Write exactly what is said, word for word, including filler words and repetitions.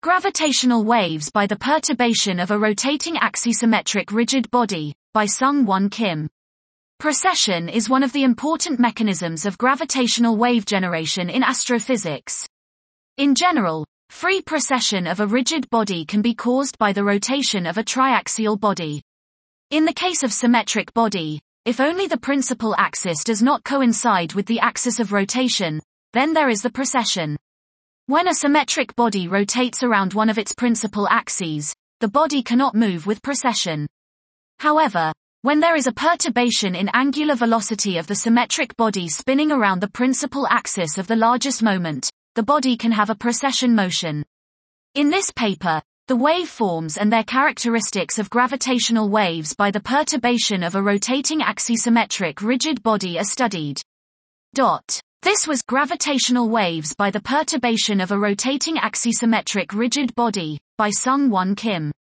Gravitational waves by the perturbation of a rotating axisymmetric rigid body, by Sung-Won Kim. Precession is one of the important mechanisms of gravitational wave generation in astrophysics. In general, free precession of a rigid body can be caused by the rotation of a triaxial body. In the case of symmetric body, if only the principal axis does not coincide with the axis of rotation, then there is the precession. When a symmetric body rotates around one of its principal axes, the body cannot move with precession. However, when there is a perturbation in angular velocity of the symmetric body spinning around the principal axis of the largest moment, the body can have a precession motion. In this paper, the waveforms and their characteristics of gravitational waves by the perturbation of a rotating axisymmetric rigid body are studied. Dot. This was Gravitational Waves by the Perturbation of a Rotating Axisymmetric Rigid Body, by Sung-Won Kim.